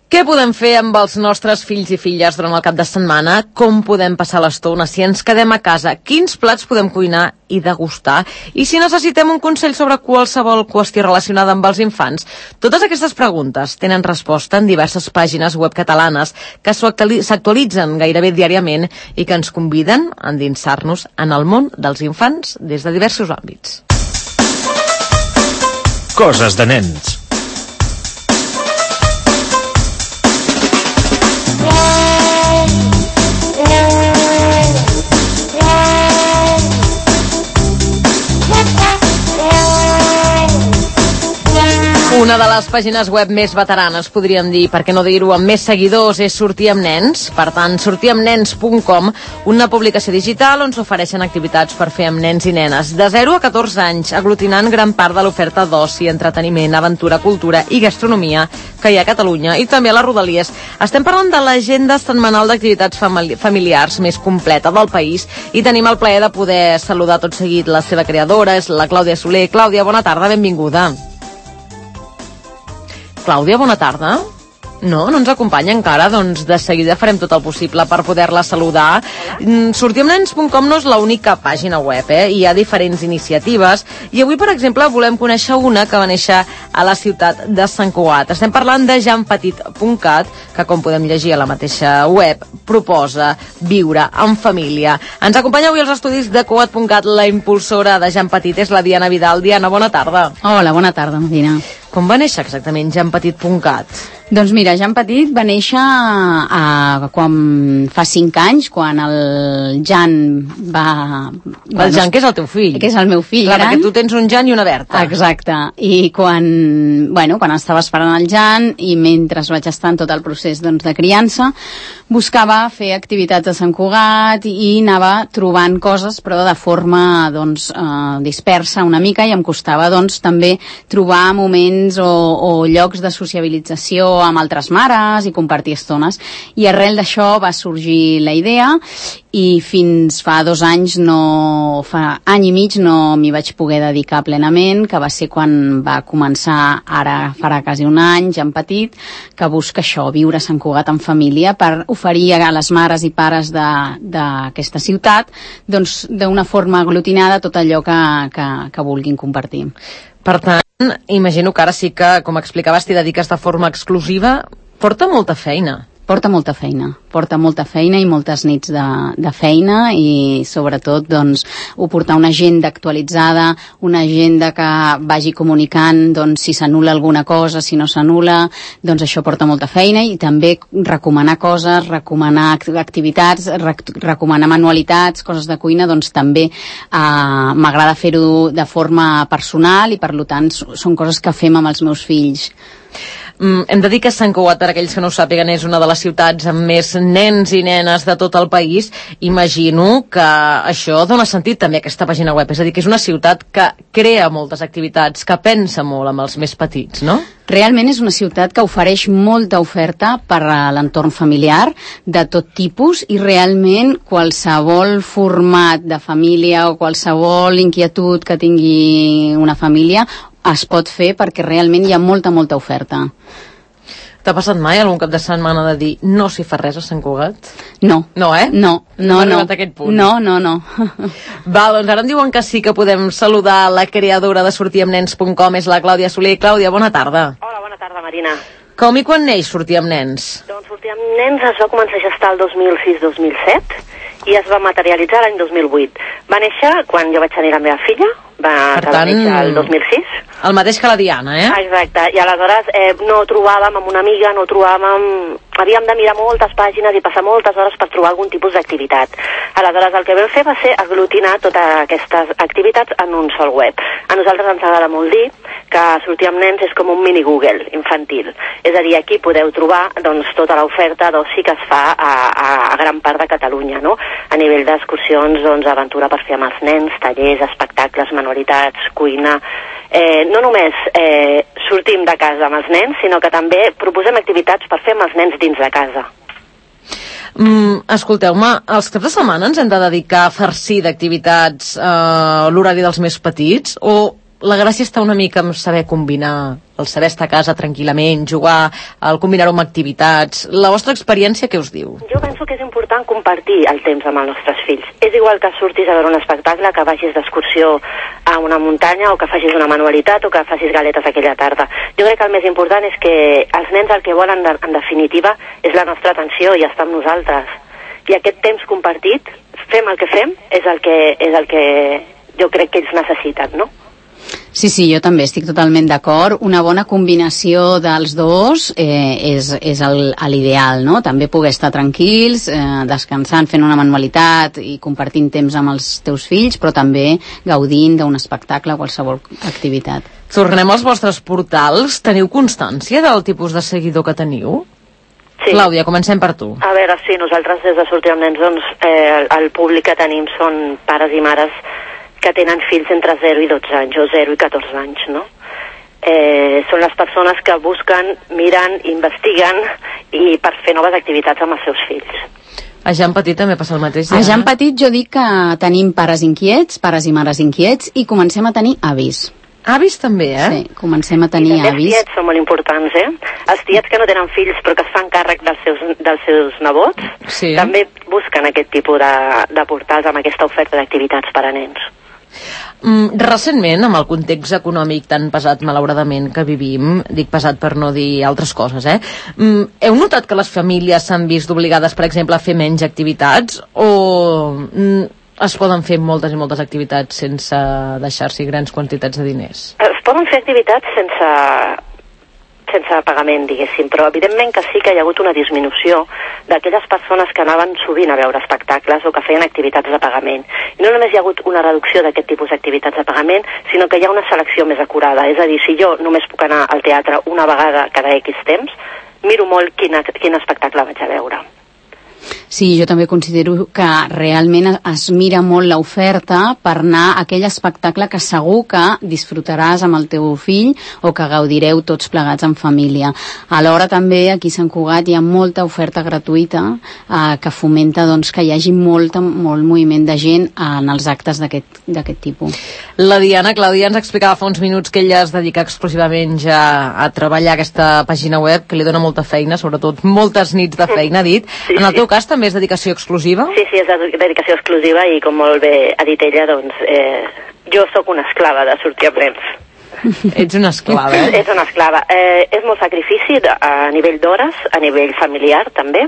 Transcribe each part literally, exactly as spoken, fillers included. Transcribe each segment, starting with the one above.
Què podem fer amb els nostres fills i filles durant el cap de setmana? Com podem passar l'estona si ens quedem a casa? Quins plats podem cuinar i degustar? I si necessitem un consell sobre qualsevol qüestió relacionada amb els infants? Totes aquestes preguntes tenen resposta en diverses pàgines web catalanes que s'actualitzen gairebé diàriament i que ens conviden a endinsar-nos en el món dels infants des de diversos àmbits. Coses de nens. Una de les pàgines web més veteranes, podríem dir, per què no dir-ho, amb més seguidors, és Sortir amb nens. Per tant, sortir amb nens punt com, una publicació digital on s'ofereixen activitats per fer amb nens i nenes de zero a catorze anys, aglutinant gran part de l'oferta d'oci, entreteniment, aventura, cultura i gastronomia que hi ha a Catalunya i també a les Rodalies. Estem parlant de l'agenda setmanal d'activitats familiars més completa del país i tenim el plaer de poder saludar tot seguit la seva creadora, és la Clàudia Soler. Clàudia, bona tarda, benvinguda. Clàudia, bona tarda. No, no ens acompanya encara, doncs de seguida farem tot el possible per poder-la saludar. sortir amb nens punt com no és l'única pàgina web, eh? Hi ha diferents iniciatives i avui, per exemple, volem conèixer una que va néixer a la ciutat de Sant Cugat. Estem parlant de jan petit punt cat, que, com podem llegir a la mateixa web, proposa viure en família. Ens acompanya avui als estudis de Cugat punt cat la impulsora de Jan Petit, és la Diana Vidal. Diana, bona tarda. Hola, bona tarda, Marina. Com va néixer exactament jan petit punt cat? Doncs mira, Jan Petit va néixer a, quan fa cinc anys, quan el Jan va... El bueno, Jan, que és el teu fill. Que és el meu fill Clar, gran. Perquè tu tens un Jan i una Berta. Exacte. I quan, bueno, quan estava esperant el Jan i mentre vaig estar en tot el procés, doncs, de criança, buscava fer activitats a Sant Cugat i anava trobant coses, però de forma doncs, eh, dispersa una mica, i em costava doncs, també trobar moments o, o llocs de sociabilització amb altres mares i compartir estones. I arrel d'això va sorgir la idea i fins fa dos anys, no, fa any i mig no m'hi vaig poder dedicar plenament, que va ser quan va començar, ara farà quasi un any, Jan Petit, que busca això, viure a Sant Cugat en família, per oferir a les mares i pares d'aquesta ciutat doncs d'una forma aglutinada tot allò que, que, que vulguin compartir. Per tant, imagino que ara sí que, com explicaves, t'hi dediques de forma exclusiva. Porta molta feina. Porta molta feina, porta molta feina i moltes nits de, de feina i sobretot doncs, ho portar una agenda actualitzada, una agenda que vagi comunicant doncs, si s'anul·la alguna cosa, si no s'anul·la, doncs això porta molta feina, i també recomanar coses, recomanar activitats, rec recomanar manualitats, coses de cuina, doncs també eh, m'agrada fer-ho de forma personal i per tant són coses que fem amb els meus fills. Mm, hem de dir que Sant Cugat, per aquells que no ho sàpiguen, és una de les ciutats amb més nens i nenes de tot el país. Imagino que això dona sentit també a aquesta pàgina web, és a dir, que és una ciutat que crea moltes activitats, que pensa molt amb els més petits, no? Realment és una ciutat que ofereix molta oferta per a l'entorn familiar de tot tipus, i realment qualsevol format de família o qualsevol inquietud que tingui una família es pot fer, perquè realment hi ha molta, molta oferta. T'ha passat mai algun cap de setmana de dir no s'hi fa res a Sant Cugat? No. No, eh? No, no, no. A aquest punt. No, no, no. Va, doncs ara em diuen que sí que podem saludar la creadora de sortir amb nens punt com, és la Clàudia Soler. Clàudia, bona tarda. Hola, bona tarda, Marina. Com i quan neix Sortir amb nens? Doncs Sortir amb nens es va començar a gestar el dos mil sis dos mil set i es va materialitzar l'any dos mil vuit. Va néixer quan jo vaig tenir la meva filla, va, per tant, néixer el dos mil sis. El mateix que la Diana, eh? Exacte, i aleshores eh, no trobàvem amb una amiga, no trobàvem... Havíem de mirar moltes pàgines i passar moltes hores per trobar algun tipus d'activitat. Aleshores el que vam fer va ser aglutinar totes aquestes activitats en un sol web. A nosaltres ens agrada molt dir que Sortir amb nens és com un mini Google infantil. És a dir, aquí podeu trobar doncs, tota l'oferta d'oci que es fa a, a, a gran part de Catalunya, no? A nivell d'excursions, doncs, aventura per fer amb els nens, tallers, espectacles, manualitats, cuina... Eh, no només eh, sortim de casa amb els nens, sinó que també proposem activitats per fer amb els nens dins de casa. Mm, escolteu-me, els caps de setmana ens hem de dedicar a farcir d'activitats eh, l'horari dels més petits, o la gràcia està una mica en saber combinar el saber estar a casa tranquil·lament, jugar, el combinar-ho amb activitats. La vostra experiència què us diu? Jo penso que és important compartir el temps amb els nostres fills. És igual que surtis a veure un espectacle, que vagis d'excursió a una muntanya, o que facis una manualitat, o que facis galetes aquella tarda. Jo crec que el més important és que els nens el que volen, en definitiva, és la nostra atenció i estar amb nosaltres. I aquest temps compartit, fem el que fem, és el que, és el que jo crec que ells necessiten, no? Sí, sí, jo també estic totalment d'acord. Una bona combinació dels dos eh, és, és l'ideal, no? També poder estar tranquils, eh, descansant, fent una manualitat i compartint temps amb els teus fills, però també gaudint d'un espectacle o qualsevol activitat. Tornem als vostres portals. Teniu constància del tipus de seguidor que teniu? Sí. Clàudia, comencem per tu. A veure, sí, nosaltres des de Sortir amb Nens, doncs, eh, el, el públic que tenim són pares i mares que tenen fills entre zero i dotze anys, o zero i catorze anys, no? Eh, són les persones que busquen, miren, investiguen i per fer noves activitats amb els seus fills. A Jan Petit també passa el mateix. Ja? A Jan Petit jo dic que tenim pares inquiets, pares i mares inquiets, i comencem a tenir avis. Avis també, eh? Sí, comencem a tenir I avis. Els tiets són molt importants, eh? Els tiets que no tenen fills però que es fan càrrec dels seus, dels seus nebots, sí, també busquen aquest tipus de, de portals amb aquesta oferta d'activitats per a nens. Mm, recentment, amb el context econòmic tan pesat, malauradament, que vivim, dic pesat per no dir altres coses, eh? Mm, heu notat que les famílies s'han vist obligades, per exemple, a fer menys activitats, o mm, es poden fer moltes i moltes activitats sense deixar-s'hi grans quantitats de diners? Es poden fer activitats sense, sense pagament, diguéssim, però evidentment que sí que hi ha hagut una disminució d'aquelles persones que anaven sovint a veure espectacles o que feien activitats de pagament. I no només hi ha hagut una reducció d'aquest tipus d'activitats de pagament, sinó que hi ha una selecció més acurada. És a dir, si jo només puc anar al teatre una vegada cada X temps, miro molt quin, quin espectacle vaig a veure. Sí, jo també considero que realment es mira molt l'oferta per anar a aquell espectacle que segur que disfrutaràs amb el teu fill o que gaudireu tots plegats en família. Alhora també aquí a Sant Cugat hi ha molta oferta gratuïta eh, que fomenta doncs, que hi hagi molt, molt moviment de gent en els actes d'aquest d'aquest tipus. La Diana, Clàudia, ens explicava fa uns minuts que ella es dedica exclusivament ja a treballar aquesta pàgina web, que li dona molta feina, sobretot moltes nits de feina, ha dit. Sí, en el teu sí. cas també és dedicació exclusiva? Sí, sí, és dedicació exclusiva i com molt bé ha dit ella, doncs eh, jo sóc una esclava de Sortir amb Nens. Ets una esclava, eh? És una esclava. Eh, és molt sacrifici de, a nivell d'hores, a nivell familiar també,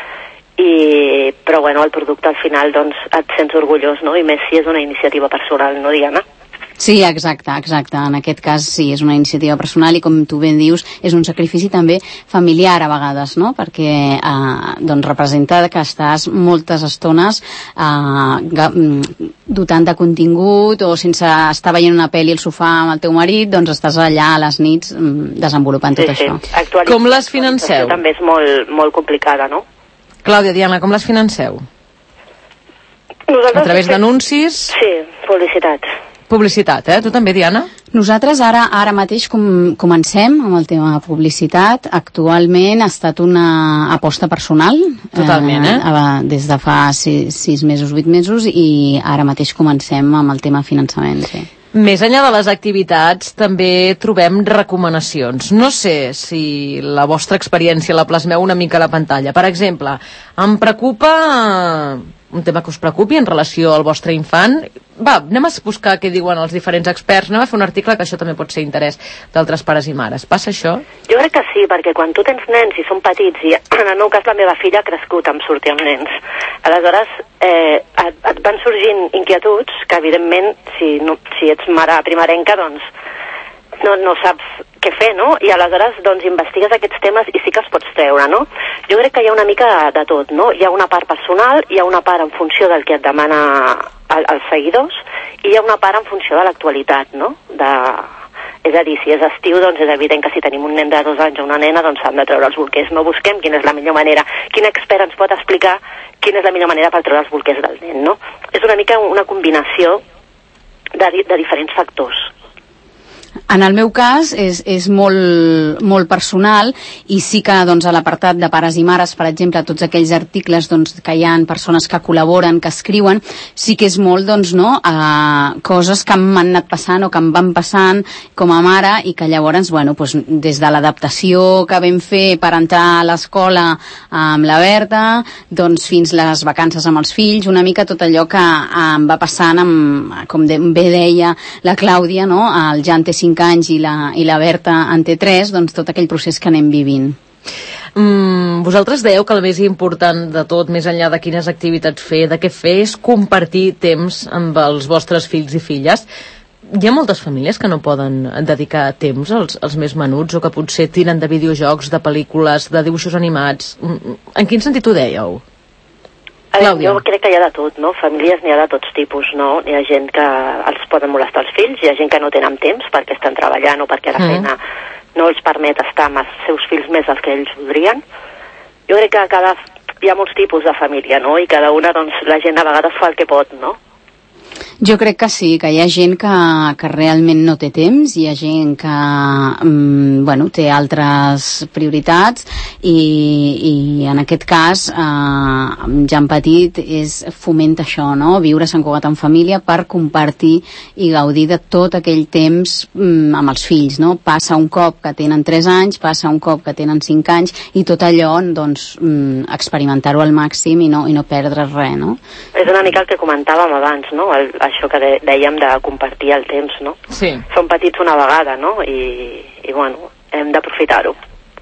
i, però bueno, el producte al final doncs et sents orgullós, no? I més si és una iniciativa personal, no, Diana? Sí, exacte, exacte. En aquest cas sí, és una iniciativa personal i com tu ben dius, és un sacrifici també familiar a vegades, no? Perquè eh, doncs representa que estàs moltes estones eh, dotant de contingut o sense estar veient una pel·li al sofà amb el teu marit, doncs estàs allà a les nits desenvolupant tot sí, això. Sí. Com les financeu? També és molt, molt complicada, no? Clàudia, Diana, com les financeu? Nosaltres a través d'anuncis? Sí, publicitat. Publicitat, eh? Tu també, Diana? Nosaltres ara ara mateix com, comencem amb el tema de publicitat. Actualment ha estat una aposta personal. Totalment, eh? eh? Des de fa sis, sis mesos, vuit mesos, i ara mateix comencem amb el tema finançament, sí. Més enllà de les activitats, també trobem recomanacions. No sé si la vostra experiència la plasmeu una mica a la pantalla. Per exemple, em preocupa un tema que us preocupi en relació al vostre infant. Va, anem a buscar què diuen els diferents experts, anem a fer un article que això també pot ser interès d'altres pares i mares. Passa això? Jo crec que sí, perquè quan tu tens nens i són petits, i en el meu cas la meva filla ha crescut amb Sortir amb Nens, aleshores eh, et, et van sorgint inquietuds que evidentment si, no, si ets mare primerenca doncs no, no saps què fer, no? I aleshores doncs investigues aquests temes i sí que els pots treure, no? Jo crec que hi ha una mica de, de tot, no? Hi ha una part personal, hi ha una part en funció del que et demana el, els seguidors i hi ha una part en funció de l'actualitat, no? De... És a dir, si és estiu, doncs és evident que si tenim un nen de dos anys o una nena, doncs s'han de treure els bolquers. No busquem quina és la millor manera. Quin expert ens pot explicar quina és la millor manera per treure els bolquers del nen, no? És una mica una combinació de, de diferents factors. En el meu cas és, és molt, molt personal i sí que doncs, a l'apartat de pares i mares, per exemple, tots aquells articles doncs, que hi ha persones que col·laboren, que escriuen, sí que és molt doncs, no, a coses que m'han anat passant o que em van passant com a mare i que llavors, bueno, doncs, des de l'adaptació que vam fer per entrar a l'escola amb la Berta, doncs, fins les vacances amb els fills, una mica tot allò que em va passant amb, com de, bé deia la Clàudia, no? El Jan té cinc anys i la, i la Berta en té tres, doncs tot aquell procés que anem vivint. Mm, vosaltres dèieu que el més important de tot, més enllà de quines activitats fer, de què fer, és compartir temps amb els vostres fills i filles. Hi ha moltes famílies que no poden dedicar temps als, als més menuts o que potser tiren de videojocs, de pel·lícules, de dibuixos animats. En quin sentit ho dèieu? Clàudia. Jo crec que hi ha de tot, no? Famílies n'hi ha de tots tipus, no? Hi ha gent que els poden molestar els fills, hi ha gent que no tenen temps perquè estan treballant o perquè la feina mm. no els permet estar amb els seus fills més dels que ells voldrien. Jo crec que cada, hi ha molts tipus de família, no? I cada una, doncs, la gent a vegades fa el que pot, no? Jo crec que sí, que hi ha gent que, que realment no té temps, hi ha gent que mm, bueno, té altres prioritats i, i en aquest cas eh, Jan Petit és, fomenta això, no? Viure a Sant Cugat en família per compartir i gaudir de tot aquell temps mm, amb els fills, no? Passa un cop que tenen tres anys, passa un cop que tenen cinc anys i tot allò, doncs, mm, experimentar-ho al màxim i no, i no perdre res, no? És una mica el que comentàvem abans, no? El, això que de, dèiem de compartir el temps, no? Sí. Som petits una vegada, no? I, i bueno, hem d'aprofitar-ho.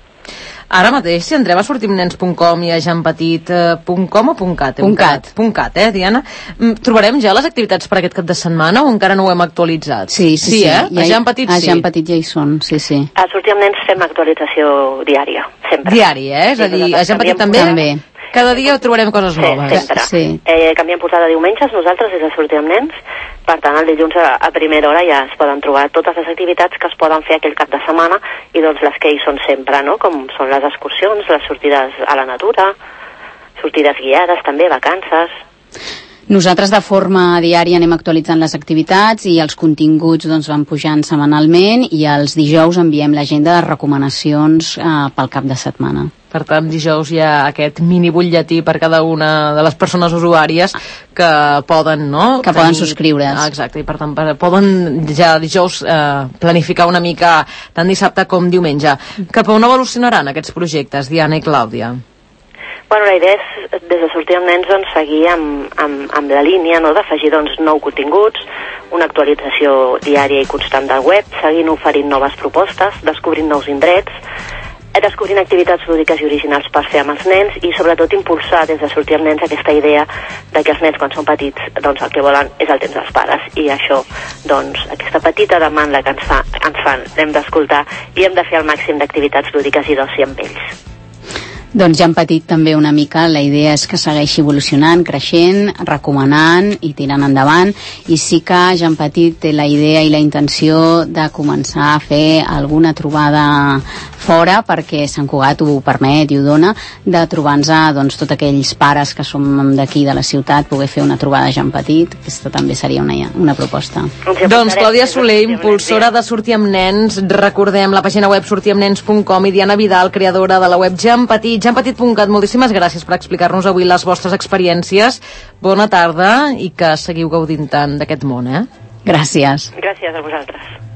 Ara mateix, si entrem a sortimnens punt com i a janpetit punt com o .cat? Eh? .cat. .cat, eh, Diana? Trobarem ja les activitats per aquest cap de setmana o encara no ho hem actualitzat? Sí, sí, sí. sí eh? Ja a Jan Petit sí. A Jan Petit ja hi són, sí, sí. A Sortir amb Nens fem actualització diària, sempre. Diari, eh? És a dir, a Jan Petit també? També. Cada dia trobarem coses sí, noves. Sempre. Sí. Eh, canviem portada diumenges, nosaltres des de Sortir amb Nens, per tant el dilluns a, a primera hora ja es poden trobar totes les activitats que es poden fer aquell cap de setmana i doncs les que hi són sempre, no? Com són les excursions, les sortides a la natura, sortides guiades també, vacances. Nosaltres de forma diària anem actualitzant les activitats i els continguts doncs, van pujant setmanalment i els dijous enviem l'agenda de recomanacions eh, pel cap de setmana. Per tant, dijous hi ha aquest mini butlletí per cada una de les persones usuàries que poden, no? Que poden subscriure's. Ah, exacte, i per tant per, poden ja dijous eh, planificar una mica tant dissabte com diumenge. Cap a on evolucionaran aquests projectes, Diana i Clàudia? Bueno, la idea és, des de Sortir amb Nens, doncs, seguir amb, amb, amb la línia, no?, d'afegir, doncs, nou continguts, una actualització diària i constant del web, seguint oferint noves propostes, descobrint nous indrets, descobrint activitats lúdiques i originals per fer amb els nens i, sobretot, impulsar des de Sortir amb Nens aquesta idea de que els nens, quan són petits, doncs, el que volen és el temps dels pares. I això, doncs, aquesta petita demanda que ens, fa, ens fan, l'hem d'escoltar i hem de fer el màxim d'activitats lúdiques i d'oci amb ells. Doncs Jan Petit també una mica, la idea és que segueixi evolucionant, creixent, recomanant i tirant endavant, i sí que Jan Petit té la idea i la intenció de començar a fer alguna trobada fora, perquè Sant Cugat ho permet i ho dona, de trobar-nos doncs, tots aquells pares que som d'aquí de la ciutat, poder fer una trobada a Jan Petit. Aquesta també seria una, una proposta. Doncs Clàudia Soler, impulsora de Sortir amb Nens, recordem la pàgina web sortir amb nens punt com, i Diana Vidal, creadora de la web Jan Petit, jan petit punt cat. Moltíssimes gràcies per explicar-nos avui les vostres experiències. Bona tarda i que seguiu gaudint tant d'aquest món, eh? Gràcies. Gràcies a vosaltres.